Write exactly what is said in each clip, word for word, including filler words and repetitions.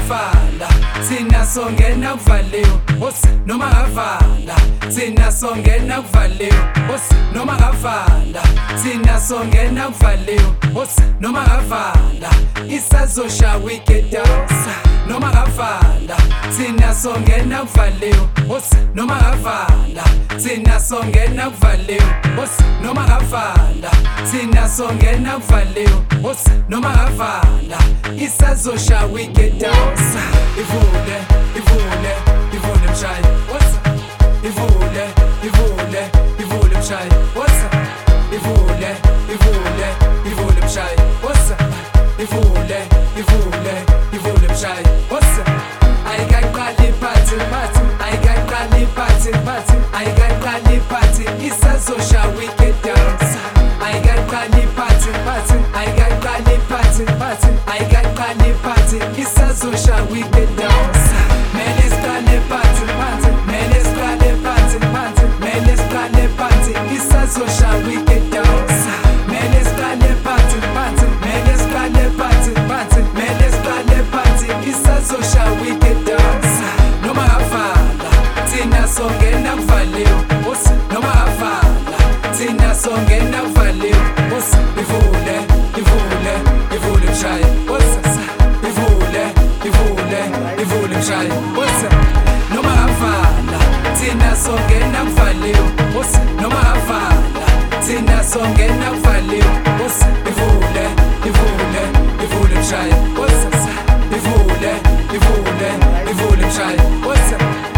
ngavala thina songena kuvaliwe bosi noma ngavala thina songena kuvaliwe bosi noma ngavala thina songena kuvaliwe bosi noma ngavala isazosha wicked dance noma ngavala thina songena kuvaliwe bosi noma ngavala thina songena kuvaliwe bosi noma ngavala thina songena kuvaliwe bosi noma ngavala isazosha wicked dance ivule ivule ivule mshayi what's ivule ivule ivule mshayi what's ivule ivule ivule mshayi what's ivule ivule ivule mshayi what's I got kali party party I got kali party party I got kali party isazosha wicked dance I got kali party party I got kali party party I got kali party isazosha wicked dance man is kali party party man is kali party party man is kali party isazosha wicked dance man is kali party party man is kali party party man is kali party isazosha wicked dance noma ngavala thina songena kuvaliwe bosi noma ngavala thina songena kuvaliwe bosi ivule ivule ivule mshayi bosi ivule ivule ivule mshayi bosi noma ngavala thina songena kuvaliwe bosi noma ngavala thina songena kuvaliwe bosi ivule ivule ivule mshayi bosi ivule ivule ivule mshayi bosi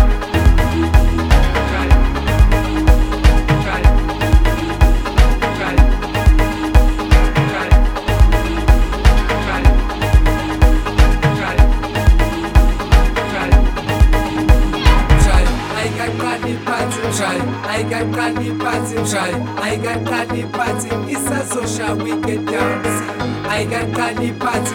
I got kali party, I got kali party, isazosha wicked dance. I got kali party,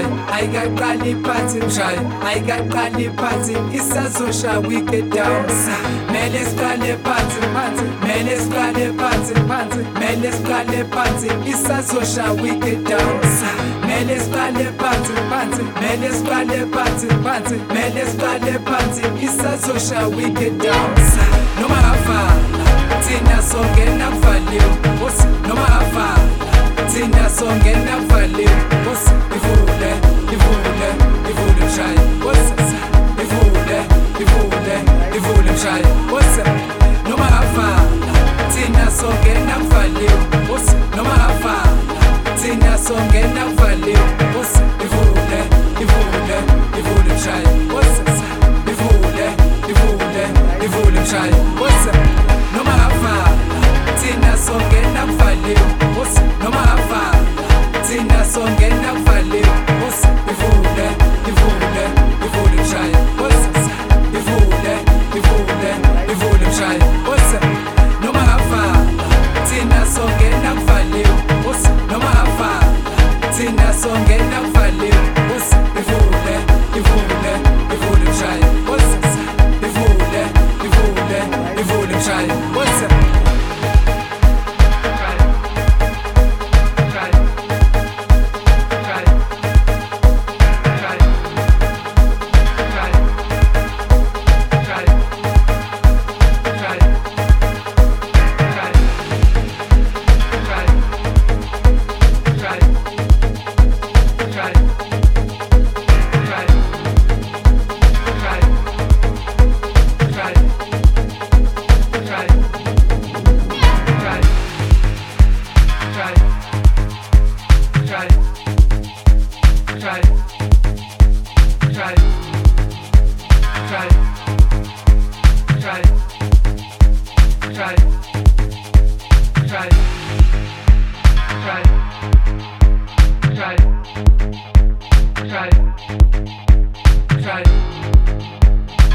I got kali party, I got kali party, isazosha wicked dance. Meles kali party, party, meles kali party, party, meles kali party, isazosha wicked dance. Meles kali party, party, meles kali party, party, meles kali party, isazosha wicked dance. Noma ngavala thina songena kuvaliwe bosi noma ngavala thina songena kuvaliwe bosi ivule ivule ivule mshayi bosi ivule ivule ivule mshayi bosi noma ngavala thina songena kuvaliwe bosi noma ngavala thina songena kuvaliwe bosi ivule ivule ivule mshayi bosi ivule ivule ivule mshayi bosi noma ngavala thina songena kuvaliwe bosi noma ngavala thina songena kuvaliwe bosi ivule ivule ivule mshayi bosi ivule ivule ivule mshayi bosi noma ngavala thina songena kuvaliwe bosi noma ngavala thina songena kuvaliwe bosi ivule ivule ivule mshayi bosi ivule ivule ivule mshayi bosi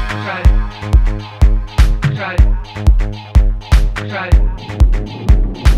Try.